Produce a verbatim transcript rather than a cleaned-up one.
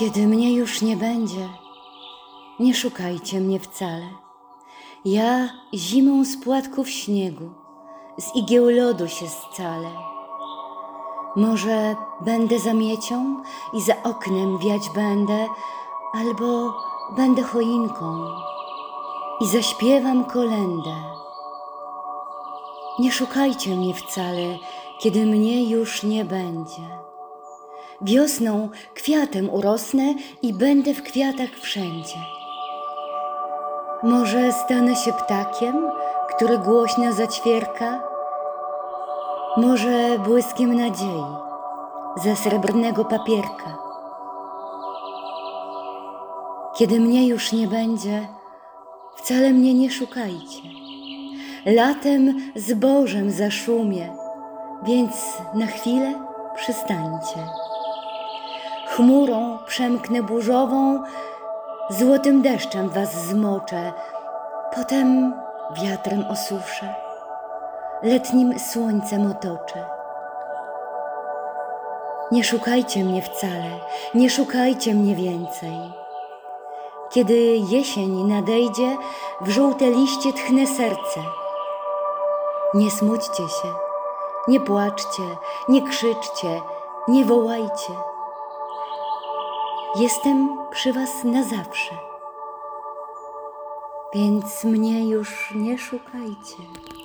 Kiedy mnie już nie będzie, nie szukajcie mnie wcale. Ja zimą z płatków śniegu, z igieł lodu się scalę. Może będę zamiecią i za oknem wiać będę, albo będę choinką i zaśpiewam kolędę. Nie szukajcie mnie wcale, kiedy mnie już nie będzie. Wiosną kwiatem urosnę i będę w kwiatach wszędzie. Może stanę się ptakiem, który głośno zaćwierka, może błyskiem nadziei ze srebrnego papierka. Kiedy mnie już nie będzie, wcale mnie nie szukajcie. Latem zbożem zaszumie, więc na chwilę przystańcie. Chmurą przemknę burzową, złotym deszczem was zmoczę, potem wiatrem osuszę, letnim słońcem otoczę. Nie szukajcie mnie wcale, nie szukajcie mnie więcej. Kiedy jesień nadejdzie, w żółte liście tchnę serce. Nie smućcie się, nie płaczcie, nie krzyczcie, nie wołajcie. Jestem przy was na zawsze, więc mnie już nie szukajcie.